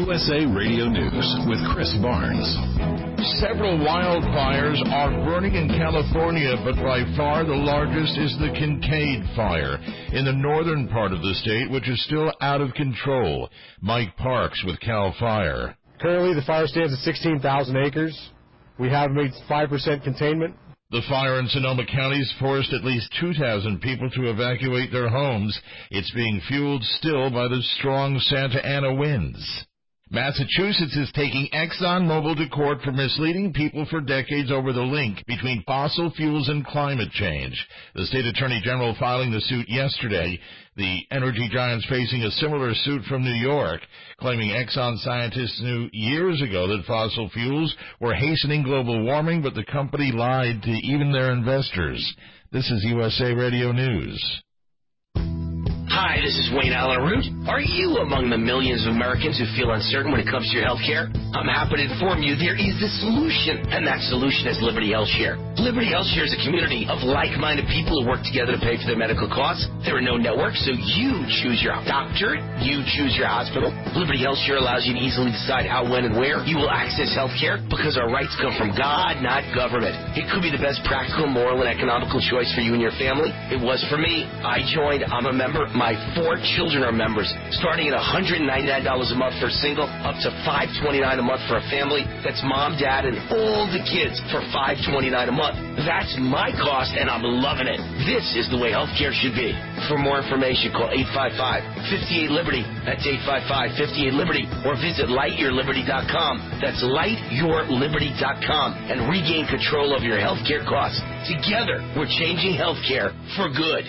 USA Radio News with Chris Barnes. Several wildfires are burning in California, but by far the largest is the Kincaid Fire in the northern part of the state, which is still out of control. Mike Parks with CAL FIRE. Currently, the fire stands at 16,000 acres. We have made 5% containment. The fire in Sonoma County has forced at least 2,000 people to evacuate their homes. It's being fueled still by the strong Santa Ana winds. Massachusetts is taking ExxonMobil to court for misleading people for decades over the link between fossil fuels and climate change. The state attorney general filing the suit yesterday. The energy giant's facing a similar suit from New York, claiming Exxon scientists knew years ago that fossil fuels were hastening global warming, but the company lied to even their investors. This is USA Radio News. Hi, this is Wayne Allen Root. Are you among the millions of Americans who feel uncertain when it comes to your health care? I'm happy to inform you there is the solution, and that solution is Liberty HealthShare. Liberty HealthShare is a community of like-minded people who work together to pay for their medical costs. There are no networks, so you choose your doctor, you choose your hospital. Liberty HealthShare allows you to easily decide how, when, and where you will access health care because our rights come from God, not government. It could be the best practical, moral, and economical choice for you and your family. It was for me. I joined. I'm a member. My 4 children are members, starting at $199 a month for a single, up to $529 a month for a family. That's mom, dad, and all the kids for $529 a month. That's my cost, and I'm loving it. This is the way healthcare should be. For more information, call 855-58-LIBERTY. That's 855-58-LIBERTY. Or visit lightyourliberty.com. That's lightyourliberty.com. And regain control of your healthcare costs. Together, we're changing healthcare for good.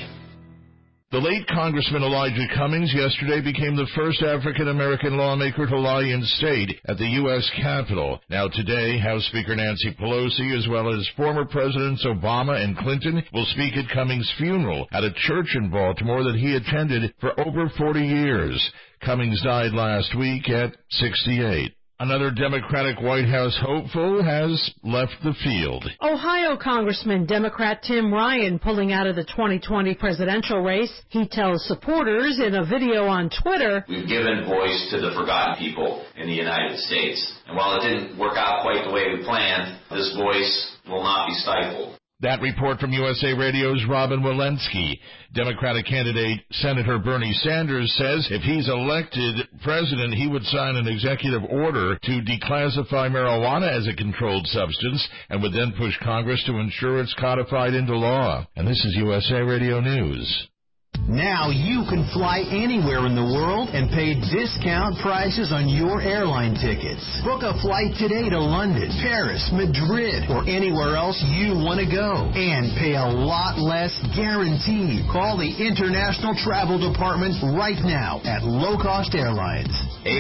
The late Congressman Elijah Cummings yesterday became the first African-American lawmaker to lie in state at the U.S. Capitol. Now today, House Speaker Nancy Pelosi, as well as former Presidents Obama and Clinton, will speak at Cummings' funeral at a church in Baltimore that he attended for over 40 years. Cummings died last week at 68. Another Democratic White House hopeful has left the field. Ohio Congressman Democrat Tim Ryan pulling out of the 2020 presidential race. He tells supporters in a video on Twitter, "We've given voice to the forgotten people in the United States. And while it didn't work out quite the way we planned, this voice will not be stifled." That report from USA Radio's Robin Walensky. Democratic candidate Senator Bernie Sanders says if he's elected president, he would sign an executive order to declassify marijuana as a controlled substance and would then push Congress to ensure it's codified into law. And this is USA Radio News. Now you can fly anywhere in the world and pay discount prices on your airline tickets. Book a flight today to London, Paris, Madrid, or anywhere else you want to go. And pay a lot less guaranteed. Call the International Travel Department right now at Low Cost Airlines.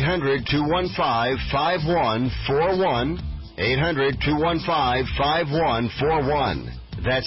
800-215-5141. 800-215-5141. That's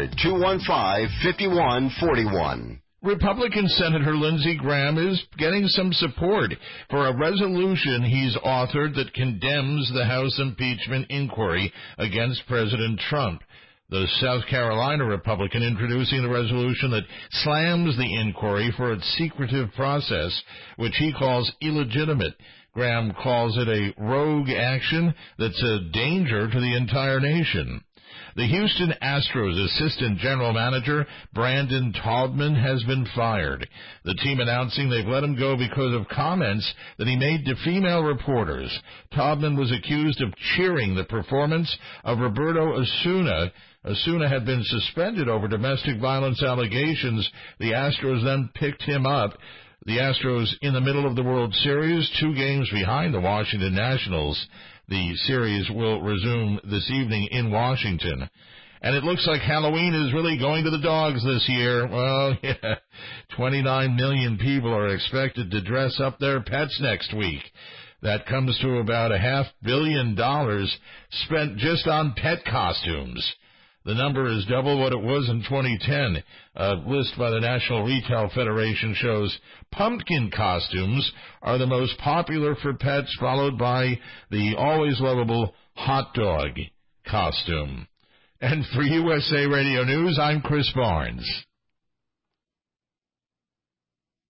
800-215-5141. Republican Senator Lindsey Graham is getting some support for a resolution he's authored that condemns the House impeachment inquiry against President Trump. The South Carolina Republican introducing the resolution that slams the inquiry for its secretive process, which he calls illegitimate. Graham calls it a rogue action that's a danger to the entire nation. The Houston Astros assistant general manager, Brandon Taubman, has been fired. The team announcing they've let him go because of comments that he made to female reporters. Taubman was accused of cheering the performance of Roberto Osuna. Osuna had been suspended over domestic violence allegations. The Astros then picked him up. The Astros in the middle of the World Series, 2 games behind the Washington Nationals. The series will resume this evening in Washington. And it looks like Halloween is really going to the dogs this year. Well, yeah, 29 million people are expected to dress up their pets next week. That comes to about $500 million spent just on pet costumes. The number is double what it was in 2010. A list by the National Retail Federation shows pumpkin costumes are the most popular for pets, followed by the always lovable hot dog costume. And for USA Radio News, I'm Chris Barnes.